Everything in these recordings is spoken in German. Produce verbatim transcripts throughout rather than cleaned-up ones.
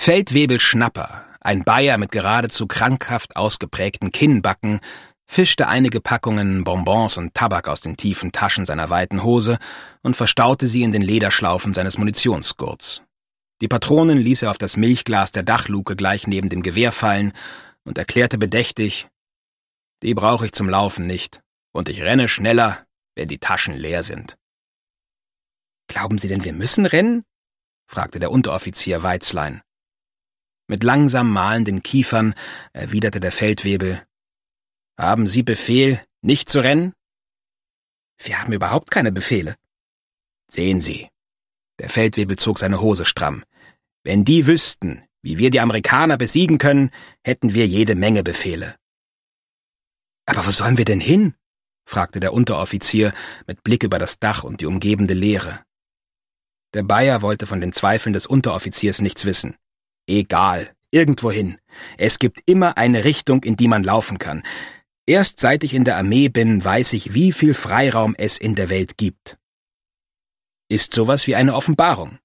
Feldwebel Schnapper, ein Bayer mit geradezu krankhaft ausgeprägten Kinnbacken, fischte einige Packungen Bonbons und Tabak aus den tiefen Taschen seiner weiten Hose und verstaute sie in den Lederschlaufen seines Munitionsgurts. Die Patronen ließ er auf das Milchglas der Dachluke gleich neben dem Gewehr fallen und erklärte bedächtig: »Die brauche ich zum Laufen nicht, und ich renne schneller, wenn die Taschen leer sind.« »Glauben Sie denn, wir müssen rennen?« fragte der Unteroffizier Weizlein. Mit langsam mahlenden Kiefern erwiderte der Feldwebel: »Haben Sie Befehl, nicht zu rennen?« »Wir haben überhaupt keine Befehle.« »Sehen Sie.« Der Feldwebel zog seine Hose stramm. »Wenn die wüssten, wie wir die Amerikaner besiegen können, hätten wir jede Menge Befehle.« »Aber wo sollen wir denn hin?« fragte der Unteroffizier mit Blick über das Dach und die umgebende Leere. Der Bayer wollte von den Zweifeln des Unteroffiziers nichts wissen. »Egal, irgendwohin. Es gibt immer eine Richtung, in die man laufen kann. Erst seit ich in der Armee bin, weiß ich, wie viel Freiraum es in der Welt gibt.« »Ist sowas wie eine Offenbarung?«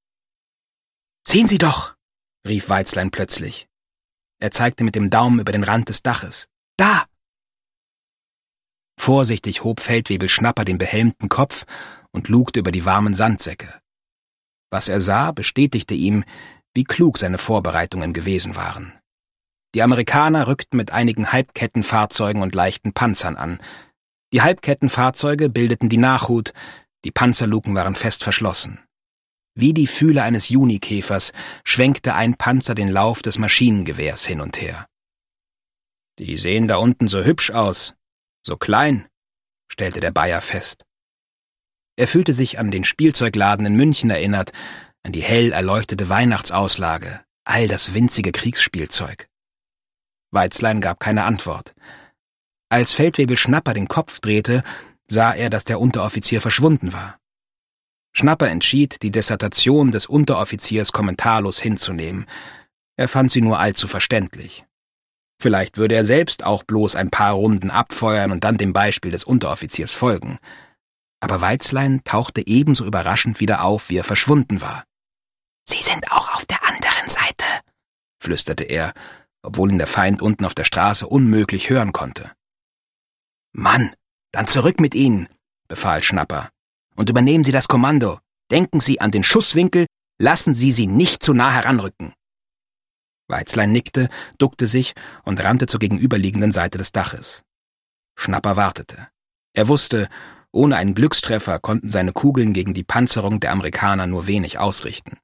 »Sehen Sie doch«, rief Weizlein plötzlich. Er zeigte mit dem Daumen über den Rand des Daches. »Da!« Vorsichtig hob Feldwebel Schnapper den behelmten Kopf und lugte über die warmen Sandsäcke. Was er sah, bestätigte ihm, wie klug seine Vorbereitungen gewesen waren. Die Amerikaner rückten mit einigen Halbkettenfahrzeugen und leichten Panzern an. Die Halbkettenfahrzeuge bildeten die Nachhut, die Panzerluken waren fest verschlossen. Wie die Fühler eines Junikäfers schwenkte ein Panzer den Lauf des Maschinengewehrs hin und her. »Die sehen da unten so hübsch aus, so klein«, stellte der Bayer fest. Er fühlte sich an den Spielzeugladen in München erinnert, an die hell erleuchtete Weihnachtsauslage, all das winzige Kriegsspielzeug. Weizlein gab keine Antwort. Als Feldwebel Schnapper den Kopf drehte, sah er, dass der Unteroffizier verschwunden war. Schnapper entschied, die Dissertation des Unteroffiziers kommentarlos hinzunehmen. Er fand sie nur allzu verständlich. Vielleicht würde er selbst auch bloß ein paar Runden abfeuern und dann dem Beispiel des Unteroffiziers folgen. Aber Weizlein tauchte ebenso überraschend wieder auf, wie er verschwunden war. »Sie sind auch auf der anderen Seite«, flüsterte er, obwohl ihn der Feind unten auf der Straße unmöglich hören konnte. »Mann, dann zurück mit Ihnen«, befahl Schnapper. »Und übernehmen Sie das Kommando. Denken Sie an den Schusswinkel, lassen Sie sie nicht zu nah heranrücken.« Weizlein nickte, duckte sich und rannte zur gegenüberliegenden Seite des Daches. Schnapper wartete. Er wusste, ohne einen Glückstreffer konnten seine Kugeln gegen die Panzerung der Amerikaner nur wenig ausrichten.